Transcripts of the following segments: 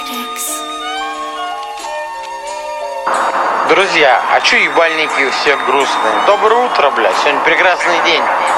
Друзья, а чё ебальники все грустные? Доброе утро, блядь, сегодня прекрасный день.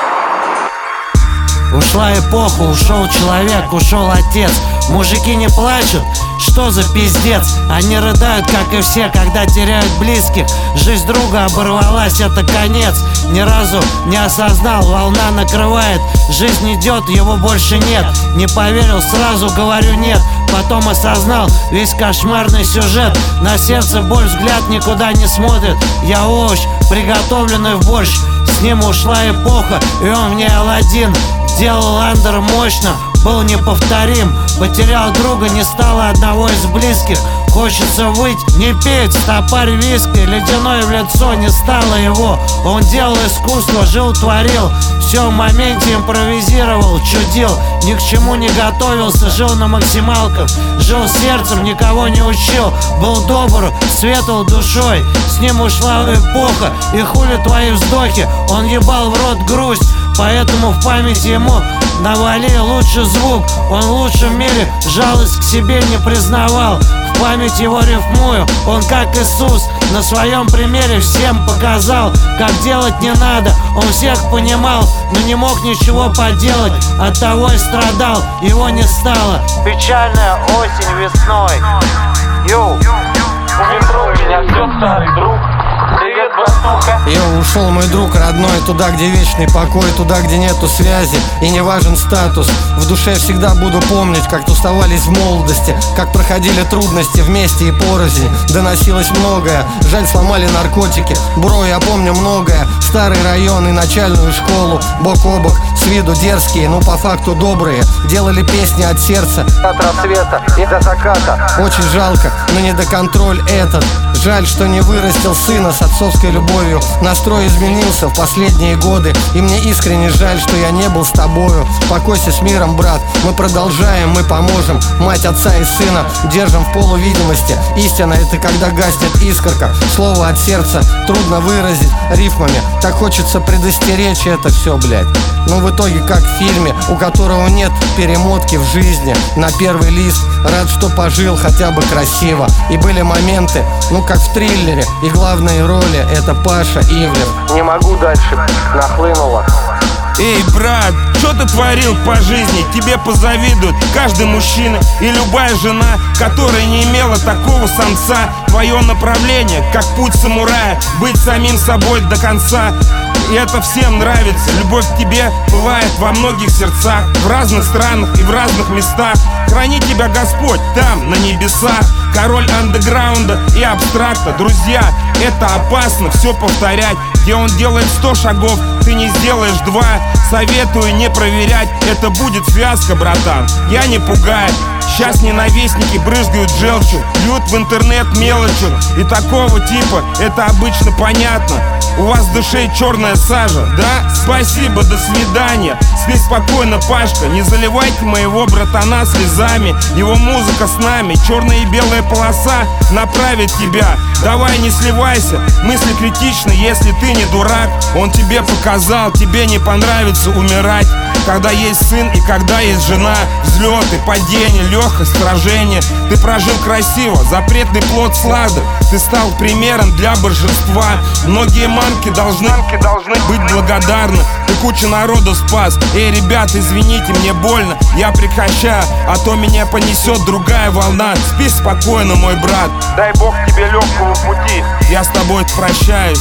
Ушла эпоха, ушел человек, ушел отец. Мужики не плачут, что за пиздец? Они рыдают, как и все, когда теряют близких. Жизнь друга оборвалась, это конец. Ни разу не осознал, волна накрывает. Жизнь идет, его больше нет. Не поверил сразу, говорю нет. Потом осознал весь кошмарный сюжет. На сердце боль, взгляд никуда не смотрит. Я овощ, приготовленный в борщ. С ним ушла эпоха, и он мне Аладдин. Делал андер мощно, был неповторим. Потерял друга, не стало одного из близких. Хочется выть, не петь, стопарь виски. Ледяное в лицо, не стало его. Он делал искусство, жил, творил. Все в моменте импровизировал, чудил. Ни к чему не готовился, жил на максималках. Жил сердцем, никого не учил. Был добр, светл душой. С ним ушла эпоха, и хули твои вздохи. Он ебал в рот грусть, поэтому в памяти ему навали лучший звук. Он в лучшем мире жалость к себе не признавал. В память его рифмую, он как Иисус. На своем примере всем показал, как делать не надо. Он всех понимал, но не мог ничего поделать. Оттого и страдал, его не стало. Печальная осень весной. Йоу, у метро меня ждет старый друг. Привет, Востока. Ушел мой друг родной, туда, где вечный покой, туда, где нету связи и не важен статус. В душе всегда буду помнить, как тусовались в молодости, как проходили трудности вместе и порознь. Доносилось многое, жаль, сломали наркотики. Бро, я помню многое, старый район и начальную школу. Бок о бок, с виду дерзкие, но по факту добрые. Делали песни от сердца, от рассвета и до заката. Очень жалко, но не до контроль этот. Жаль, что не вырастил сына с отцовской любовью. Настрой изменился в последние годы, и мне искренне жаль, что я не был с тобою. Покойся с миром, брат, мы продолжаем, мы поможем. Мать, отца и сына держим в полувидимости. Истина — это когда гаснет искорка. Слово от сердца трудно выразить рифмами. Так хочется предостеречь это все, блядь. Но в итоге как в фильме, у которого нет перемотки в жизни. На первый лист, рад, что пожил хотя бы красиво. И были моменты, ну как в триллере, и главные роли — это Паша Ивлев. Не могу дальше, нахлынуло. Эй, брат, что ты творил по жизни? Тебе позавидует каждый мужчина и любая жена, которая не имела такого самца. Твое направление, как путь самурая, быть самим собой до конца. И это всем нравится. Любовь к тебе бывает во многих сердцах, в разных странах и в разных местах. Храни тебя Господь там, на небесах. Король андеграунда и абстракта. Друзья, это опасно все повторять. Где он делает 100 шагов, ты не сделаешь 2. Советую не проверять, это будет фиаско, братан. Я не пугаю. Сейчас ненавистники брызгают желчью, льют в интернет мелочью. И такого типа, это обычно понятно. У вас в душе черная сажа, да? Спасибо, до свидания. Спи спокойно, Пашка, не заливайте моего братана слезами. Его музыка с нами, черная и белая полоса направит тебя. Давай не сливайся, мысли критичны, если ты не дурак. Он тебе показал, тебе не понравится умирать. Когда есть сын и когда есть жена, взлеты, падения, легкость, сражение. Ты прожил красиво, запретный плод сладок. Ты стал примером для божества. Многие мамки должны быть благодарны. Ты кучу народу спас. Эй, ребята, извините, мне больно. Я прекращаю, а то меня понесет другая волна. Спи спокойно, мой брат. Дай Бог тебе легкого пути. Я с тобой прощаюсь,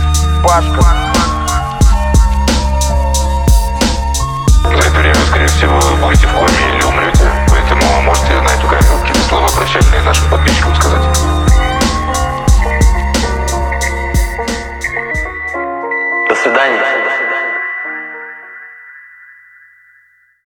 Пашка. За это время, скорее всего, вы будете в коме.